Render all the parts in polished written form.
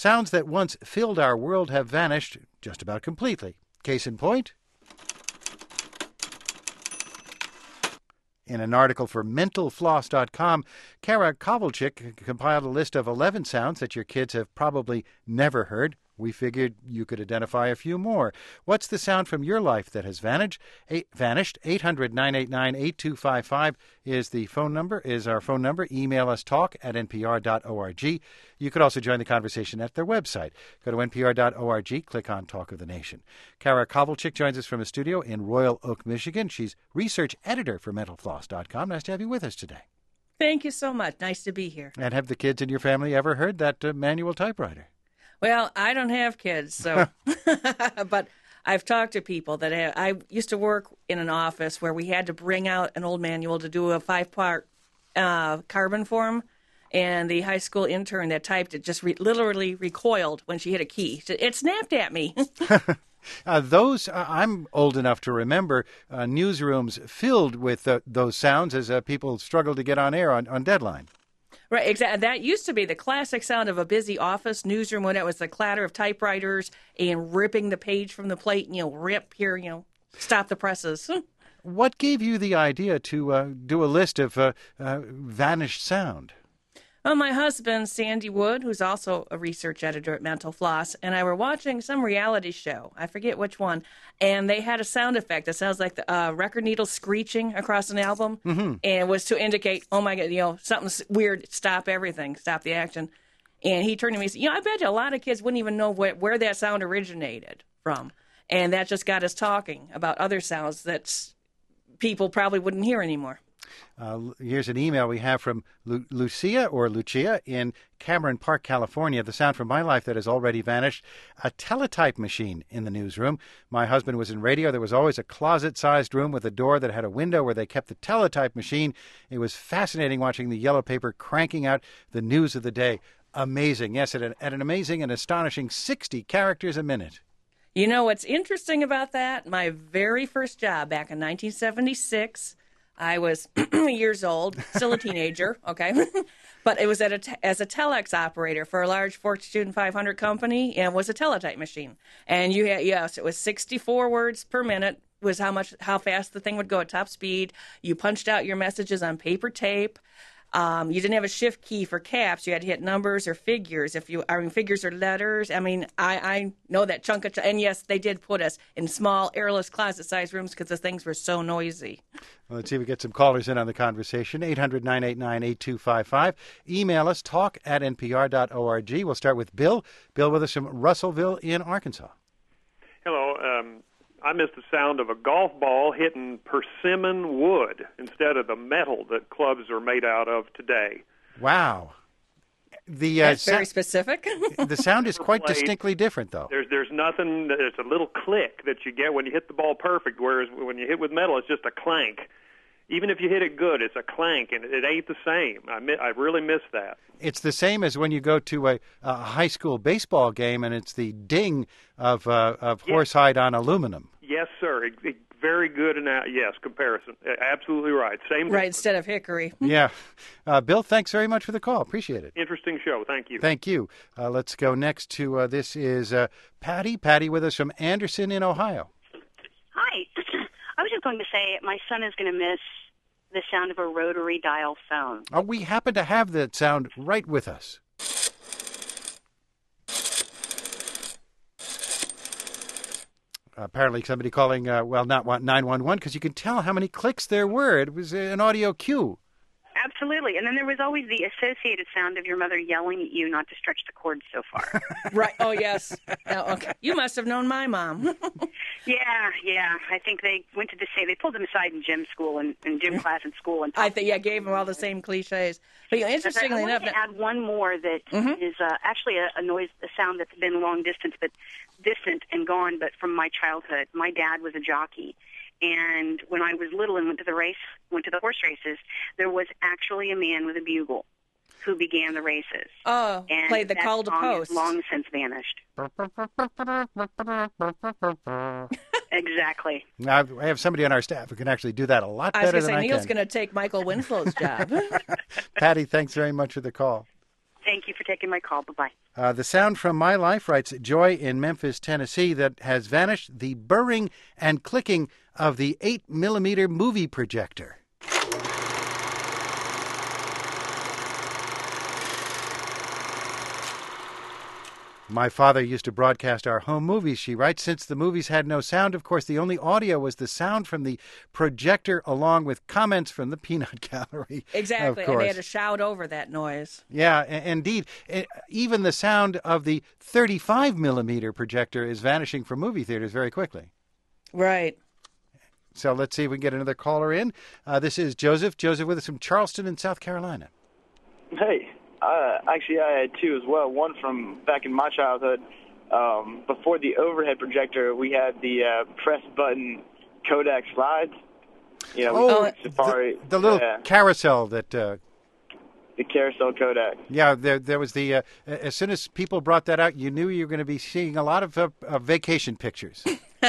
Sounds that once filled our world have vanished just about completely. Case in point, in an article for mentalfloss.com, Kara Kovalchik compiled a list of 11 sounds that your kids have probably never heard. We figured you could identify a few more. What's the sound from your life that has vanished? 800-989-8255 is our phone number. Email us talk@npr.org. You could also join the conversation at their website. Go to npr.org, click on Talk of the Nation. Kara Kovalchik joins us from a studio in Royal Oak, Michigan. She's research editor for mentalfloss.com. Nice to have you with us today. Thank you so much. Nice to be here. And have the kids in your family ever heard that manual typewriter? Well, I don't have kids, so but I've talked to people that have. I used to work in an office where we had to bring out an old manual to do a 5-part carbon form, and the high school intern that typed it just literally recoiled when she hit a key. It snapped at me. I'm old enough to remember newsrooms filled with those sounds as people struggled to get on air on deadline. Right, exactly. That used to be the classic sound of a busy office newsroom when it was the clatter of typewriters and ripping the page from the plate, and, rip here, stop the presses. What gave you the idea to do a list of vanished sound? Well, my husband, Sandy Wood, who's also a research editor at Mental Floss, and I were watching some reality show. I forget which one. And they had a sound effect that sounds like the record needle screeching across an album. Mm-hmm. And it was to indicate, oh, my God, something's weird. Stop everything. Stop the action. And he turned to me and said, I bet you a lot of kids wouldn't even know where that sound originated from. And that just got us talking about other sounds that people probably wouldn't hear anymore. Here's an email we have from Lucia in Cameron Park, California. The sound from my life that has already vanished: a teletype machine in the newsroom. My husband was in radio. There was always a closet-sized room with a door that had a window where they kept the teletype machine. It was fascinating watching the yellow paper cranking out the news of the day. Amazing. Yes, at an amazing and astonishing 60 characters a minute. You know what's interesting about that? My very first job back in 1976, I was years old, still a teenager, okay? But it was as a telex operator for a large Fortune 500 company, and it was a teletype machine. And it was 64 words per minute was how fast the thing would go at top speed. You punched out your messages on paper tape. You didn't have a shift key for caps. You had to hit numbers or figures. Figures or letters. I know that chunk of, and yes, they did put us in small, airless, closet-sized rooms because the things were so noisy. Well, let's see if we get some callers in on the conversation. 800-989-8255. Email us, talk@npr.org. We'll start with Bill. Bill with us from Russellville in Arkansas. Hello. I miss the sound of a golf ball hitting persimmon wood instead of the metal that clubs are made out of today. Wow. That's very specific. The sound is quite distinctly different, though. There's nothing. There's a little click that you get when you hit the ball perfect, whereas when you hit with metal, it's just a clank. Even if you hit it good, it's a clank, and it ain't the same. I really miss that. It's the same as when you go to a high school baseball game, and it's the ding of horsehide on aluminum. Yes, sir. Very good comparison. Absolutely right. Same. Right, instead of hickory. Yeah. Bill, thanks very much for the call. Appreciate it. Interesting show. Thank you. Thank you. Let's go next to, this is Patty. Patty with us from Anderson in Ohio. Hi. I was just going to say my son is going to miss the sound of a rotary dial phone. Oh, we happen to have that sound right with us. Apparently somebody calling, not 911, because you can tell how many clicks there were. It was an audio cue. Absolutely. And then there was always the associated sound of your mother yelling at you not to stretch the cord so far. Right. Oh, yes. Oh, okay. You must have known my mom. Yeah. I think they went to they pulled them aside in gym school and gym class in school. And I think, gave them all the same cliches. But interestingly enough, I want to add one more that is actually a sound that's been long distant and gone, but from my childhood. My dad was a jockey. And when I was little and went to the horse races, there was actually a man with a bugle who began the races. Oh, and played the call to post. Has long since vanished. Exactly. I have somebody on our staff who can actually do that a lot better than I can. Neil's going to take Michael Winslow's job. Patty, thanks very much for the call. Thank you for taking my call. Bye-bye. The sound from my life, writes Joy in Memphis, Tennessee, that has vanished, the burring and clicking of the 8mm movie projector. My father used to broadcast our home movies, she writes. Since the movies had no sound, of course, the only audio was the sound from the projector along with comments from the peanut gallery. Exactly, and they had to shout over that noise. Yeah, indeed. Even the sound of the 35mm projector is vanishing from movie theaters very quickly. Right. So let's see if we can get another caller in. This is Joseph. Joseph with us from Charleston in South Carolina. Hey. Actually, I had two as well. One from back in my childhood. Before the overhead projector, we had the press button Kodak slides. You know, Safari. The little carousel that. The carousel Kodak. Yeah, there was the. As soon as people brought that out, you knew you were going to be seeing a lot of vacation pictures.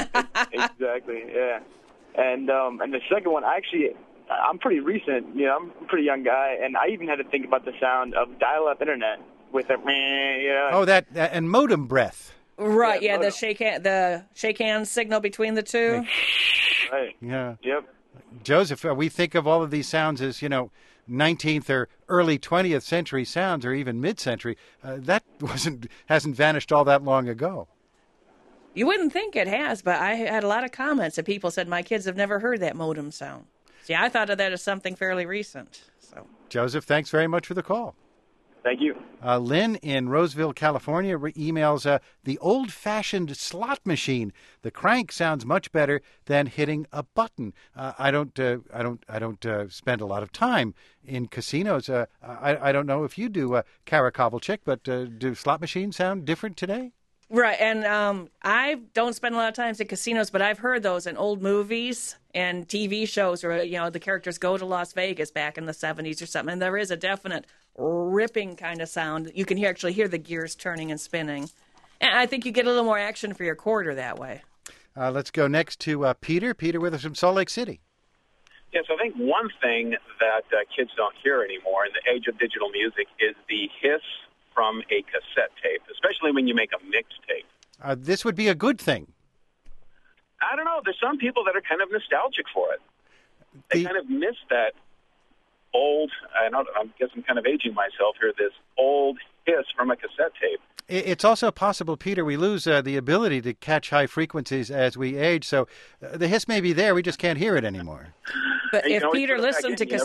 Exactly. Yeah, and the second one, I'm pretty recent, you know, I'm a pretty young guy, and I even had to think about the sound of dial-up internet with a, you know. Oh, that and modem breath. Right, yeah, the shake hand signal between the two. Right. Yeah. Yep. Joseph, we think of all of these sounds as, 19th or early 20th century sounds, or even mid-century. That hasn't vanished all that long ago. You wouldn't think it has, but I had a lot of comments that people said my kids have never heard that modem sound. See, I thought of that as something fairly recent. So, Joseph, thanks very much for the call. Thank you. Lynn in Roseville, California, emails the old-fashioned slot machine. The crank sounds much better than hitting a button. I don't spend a lot of time in casinos. I don't know if you do, Kara Kovalchik, but do slot machines sound different today? Right, and I don't spend a lot of time in casinos, but I've heard those in old movies and TV shows where, the characters go to Las Vegas back in the 70s or something, and there is a definite ripping kind of sound. You can actually hear the gears turning and spinning. And I think you get a little more action for your quarter that way. Let's go next to Peter. Peter with us from Salt Lake City. Yes, I think one thing that kids don't hear anymore in the age of digital music is the hiss from a cassette tape, especially when you make a mixed tape. This would be a good thing. I don't know. There's some people that are kind of nostalgic for it. They kind of miss that old, I guess I'm kind of aging myself here, this old hiss from a cassette tape. It's also possible, Peter, we lose the ability to catch high frequencies as we age, so the hiss may be there, we just can't hear it anymore. But if Peter listened to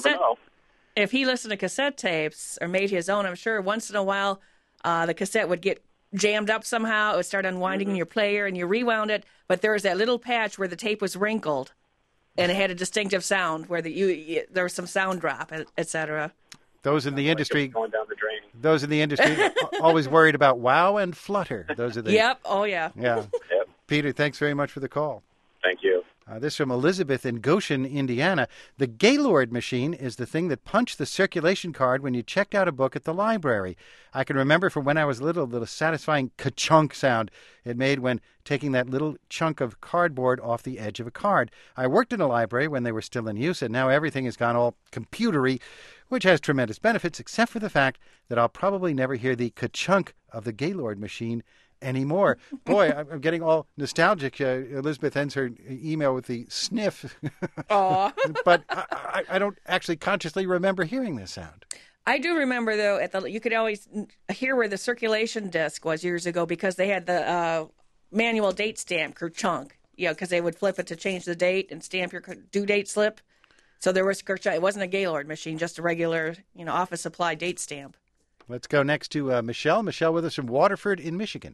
if he listened to cassette tapes or made his own, I'm sure once in a while the cassette would get jammed up somehow. It would start unwinding in your player, and you rewound it. But there was that little patch where the tape was wrinkled, and it had a distinctive sound where there was some sound drop, etc. Those in the industry going down the drain. Those in the industry always worried about wow and flutter. Those are the Yep. Oh yeah. Yeah. Yep. Peter, thanks very much for the call. Thank you. This from Elizabeth in Goshen, Indiana. The Gaylord machine is the thing that punched the circulation card when you checked out a book at the library. I can remember from when I was little the satisfying ka-chunk sound it made when taking that little chunk of cardboard off the edge of a card. I worked in a library when they were still in use, and now everything has gone all computery, which has tremendous benefits, except for the fact that I'll probably never hear the ka-chunk of the Gaylord machine anymore. Boy, I'm getting all nostalgic. Elizabeth ends her email with the sniff. But I don't actually consciously remember hearing this sound. I do remember, though, you could always hear where the circulation disc was years ago because they had the manual date stamp, chunk, because they would flip it to change the date and stamp your due date slip. So there was it wasn't a Gaylord machine, just a regular, office supply date stamp. Let's go next to Michelle. Michelle with us from Waterford in Michigan.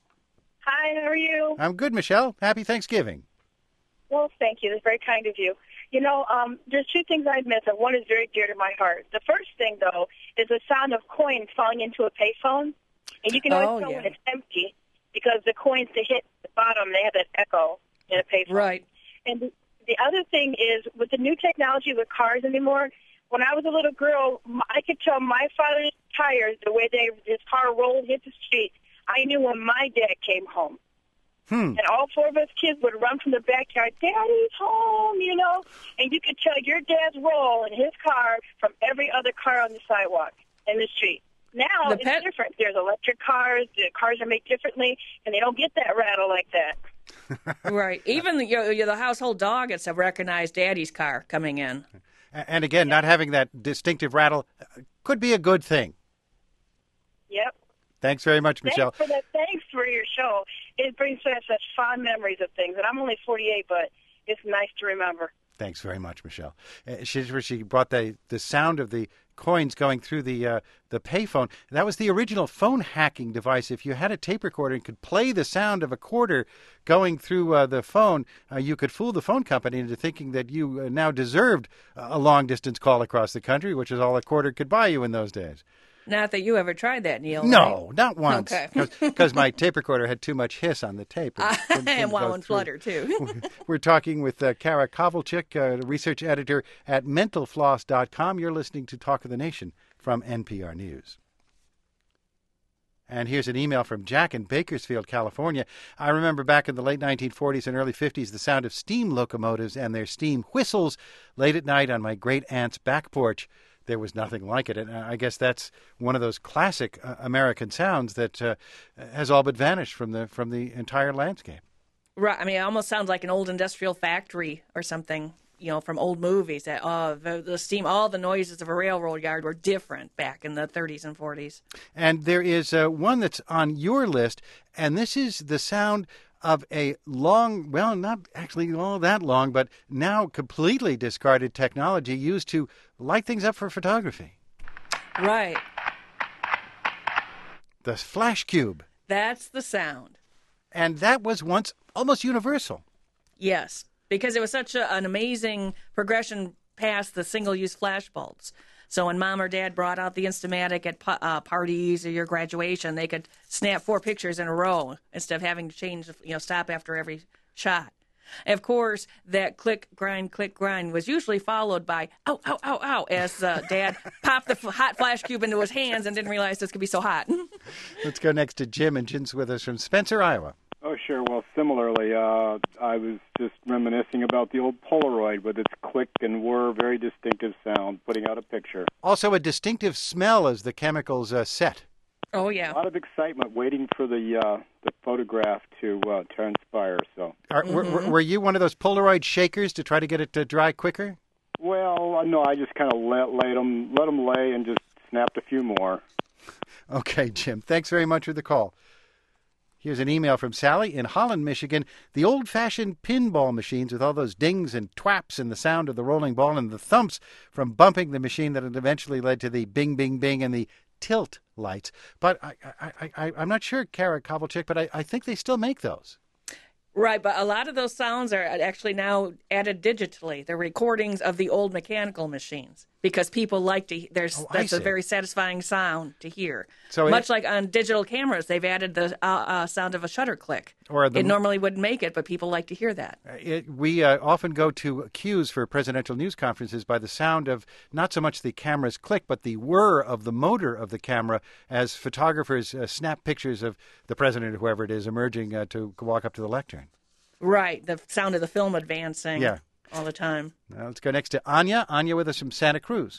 Hi, how are you? I'm good, Michelle. Happy Thanksgiving. Well, thank you. That's very kind of you. There's two things I miss, and one is very dear to my heart. The first thing, though, is the sound of coins falling into a payphone. And you can always tell when it's empty because the coins, they hit the bottom, they have that echo in a payphone. Right. And the other thing is, with the new technology with cars anymore, when I was a little girl, I could tell my father's tires, the way his car rolled, hit the street. I knew when my dad came home. And all four of us kids would run from the backyard, Daddy's home, and you could tell your dad's roll in his car from every other car on the sidewalk in the street. Now it's different. There's electric cars. The cars are made differently, and they don't get that rattle like that. Right. Even the household dog gets to recognize Daddy's car coming in. And again, not having that distinctive rattle could be a good thing. Yep. Thanks very much, Michelle. Thanks for your show. It brings back such fond memories of things. And I'm only 48, but it's nice to remember. Thanks very much, Michelle. She brought the sound of the coins going through the payphone. That was the original phone hacking device. If you had a tape recorder and could play the sound of a quarter going through the phone, you could fool the phone company into thinking that you now deserved a long-distance call across the country, which is all a quarter could buy you in those days. Not that you ever tried that, Neil. No, right? not once. Okay. Because my tape recorder had too much hiss on the tape. And wow, and flutter, too. We're talking with Kara Kovalchik, research editor at mentalfloss.com. You're listening to Talk of the Nation from NPR News. And here's an email from Jack in Bakersfield, California. I remember back in the late 1940s and early 50s the sound of steam locomotives and their steam whistles late at night on my great-aunt's back porch. There was nothing like it. And I guess that's one of those classic American sounds that has all but vanished from the entire landscape. Right. I mean, it almost sounds like an old industrial factory or something, from old movies. That the steam, all the noises of a railroad yard were different back in the 30s and 40s. And there is one that's on your list, and this is the sound of a long, well, not actually all that long, but now completely discarded technology used to light things up for photography. Right. The flash cube. That's the sound. And that was once almost universal. Yes, because it was such an amazing progression past the single-use flash bulbs. So when Mom or Dad brought out the Instamatic at parties or your graduation, they could snap 4 pictures in a row instead of having to change, stop after every shot. And of course, that click, grind was usually followed by ow, ow, ow, ow, as Dad popped the hot flash cube into his hands and didn't realize this could be so hot. Let's go next to Jim, and Jim's with us from Spencer, Iowa. Oh, sure. Well, similarly, I was just reminiscing about the old Polaroid with its click and whir, very distinctive sound, putting out a picture. Also a distinctive smell as the chemicals set. Oh, yeah. A lot of excitement waiting for the photograph to transpire. So, were you one of those Polaroid shakers to try to get it to dry quicker? Well, no, I just kind of let them lay and just snapped a few more. Okay, Jim. Thanks very much for the call. Here's an email from Sally in Holland, Michigan. The old-fashioned pinball machines with all those dings and twaps and the sound of the rolling ball and the thumps from bumping the machine that had eventually led to the bing, bing, bing and the tilt lights. But I'm not sure, Kara Kovalchik, but I think they still make those. Right, but a lot of those sounds are actually now added digitally. They're recordings of the old mechanical machines because people like to. That's a very satisfying sound to hear. So much like on digital cameras, they've added the sound of a shutter click. It normally wouldn't make it, but people like to hear that. We often go to cues for presidential news conferences by the sound of not so much the camera's click, but the whir of the motor of the camera as photographers snap pictures of the president or whoever it is emerging to walk up to the lectern. Right, the sound of the film advancing all the time. Let's go next to Anya. Anya with us from Santa Cruz.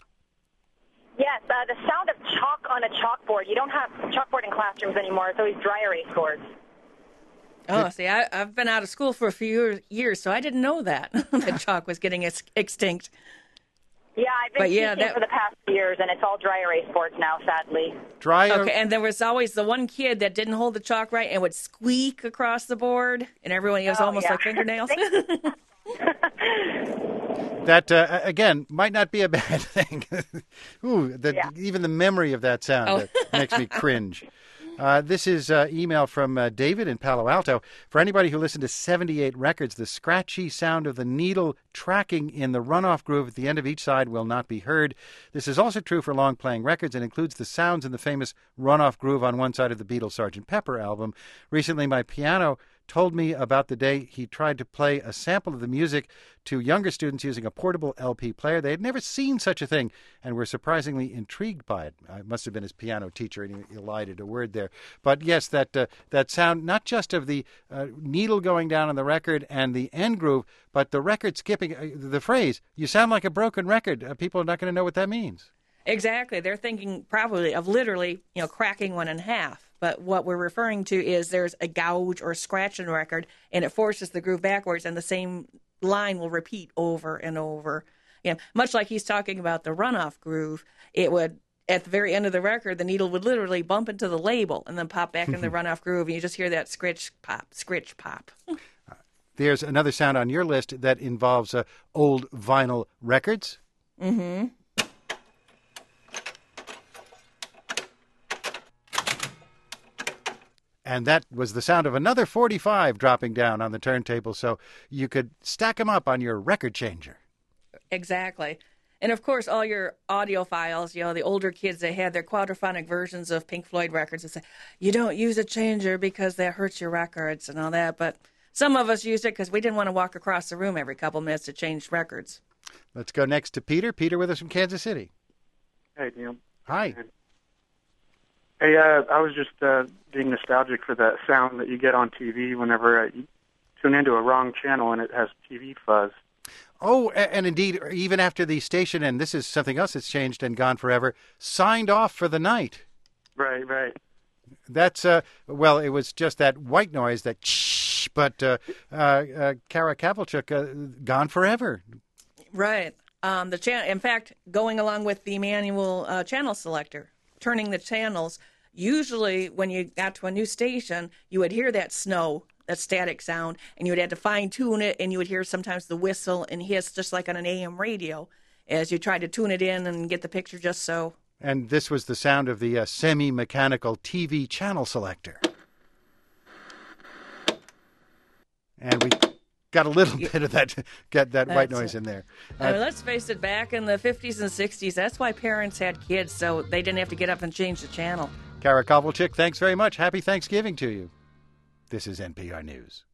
Yes, the sound of chalk on a chalkboard. You don't have chalkboard in classrooms anymore. It's always dry erase boards. Oh, see, I've been out of school for a few years, so I didn't know that chalk was getting extinct. Yeah, I've been teaching for the past years, and it's all dry erase boards now, sadly. Okay, and there was always the one kid that didn't hold the chalk right and would squeak across the board, and everyone was almost like fingernails. That, again, might not be a bad thing. Even the memory of that sound makes me cringe. This is email from David in Palo Alto. For anybody who listened to 78 records, the scratchy sound of the needle tracking in the runoff groove at the end of each side will not be heard. This is also true for long-playing records and includes the sounds in the famous runoff groove on one side of the Beatles' Sgt. Pepper album. Recently, my piano told me about the day he tried to play a sample of the music to younger students using a portable LP player. They had never seen such a thing and were surprisingly intrigued by it. I must have been his piano teacher, and he elided a word there. But yes, that sound, not just of the needle going down on the record and the end groove, but the record skipping, the phrase, "you sound like a broken record." People are not going to know what that means. Exactly. They're thinking probably of literally, cracking one in half. But what we're referring to is there's a gouge or scratch in the record, and it forces the groove backwards, and the same line will repeat over and over. Much like he's talking about the runoff groove, it would, at the very end of the record, the needle would literally bump into the label and then pop back in the runoff groove, and you just hear that scritch pop. There's another sound on your list that involves old vinyl records. Mm-hmm. And that was the sound of another 45 dropping down on the turntable, so you could stack them up on your record changer. Exactly. And, of course, all your audiophiles, the older kids, they had their quadraphonic versions of Pink Floyd records and say, you don't use a changer because that hurts your records and all that. But some of us used it because we didn't want to walk across the room every couple minutes to change records. Let's go next to Peter. Peter with us from Kansas City. Hey, Neil. Hi. Hey, I was just being nostalgic for that sound that you get on TV whenever you tune into a wrong channel and it has TV fuzz. Oh, and indeed, even after the station, and this is something else that's changed and gone forever, signed off for the night. Right. That's, it was just that white noise, that shh, but Kara Kavalchuk, gone forever. Right. In fact, going along with the manual channel selector, turning the channels, usually when you got to a new station, you would hear that snow, that static sound, and you would have to fine-tune it, and you would hear sometimes the whistle and hiss just like on an AM radio as you tried to tune it in and get the picture just so. And this was the sound of the semi-mechanical TV channel selector. And we got a little bit of that, get that white noise in there. Let's face it, back in the 50s and 60s, that's why parents had kids, so they didn't have to get up and change the channel. Kara Kovalchik, thanks very much. Happy Thanksgiving to you. This is NPR News.